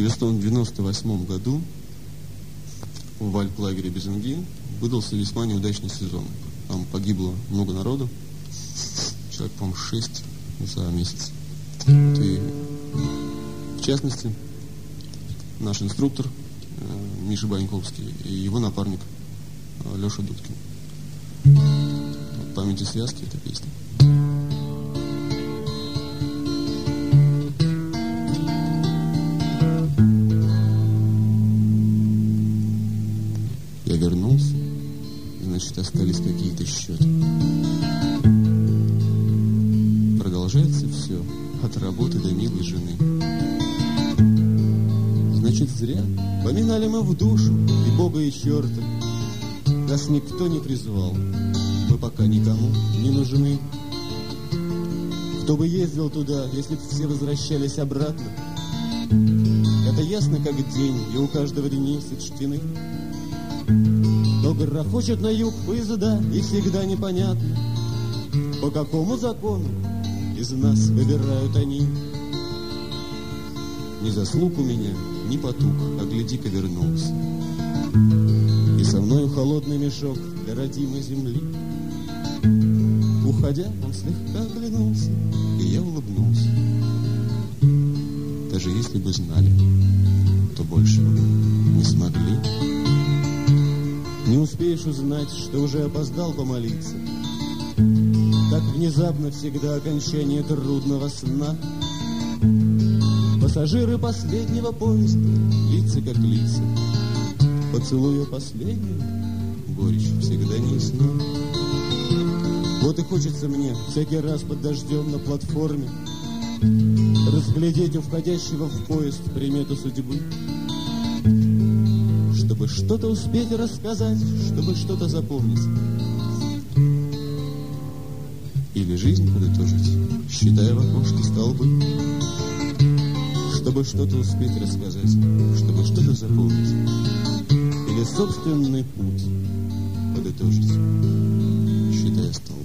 1998 году в альплагере Безенги выдался весьма неудачный сезон. Там погибло много народу, человек, по-моему, 6 за месяц. И, в частности, наш инструктор Миша Баньковский и его напарник Леша Дудкин. В памяти связки эта песня. Я вернулся, значит, остались какие-то счеты. Продолжается все от работы до милой жены. Значит, зря поминали мы в душу и Бога, и черта. Нас никто не призвал, мы пока никому не нужны. Кто бы ездил туда, если б все возвращались обратно? Это ясно как день, и у каждого дни сочтены. Но грохочет на юг поезда, и всегда непонятно, по какому закону из нас выбирают они. Ни заслуг у меня, ни потух, а гляди-ка вернулся. И со мною холодный мешок для родимой земли. Уходя, он слегка оглянулся, и я улыбнулся. Даже если бы знали, то больше бы не смогли. Не успеешь узнать, что уже опоздал помолиться. Так внезапно всегда окончание трудного сна. Пассажиры последнего поезда, лица как лица. Поцелуя последнего, горечь всегда не ясна. Вот и хочется мне всякий раз под дождем на платформе разглядеть у входящего в поезд примету судьбы. Чтобы что-то успеть рассказать, чтобы что-то запомнить. Или жизнь подытожить, считая в окошке столбы. Чтобы что-то успеть рассказать, чтобы что-то запомнить. Или собственный путь подытожить, считая столбы.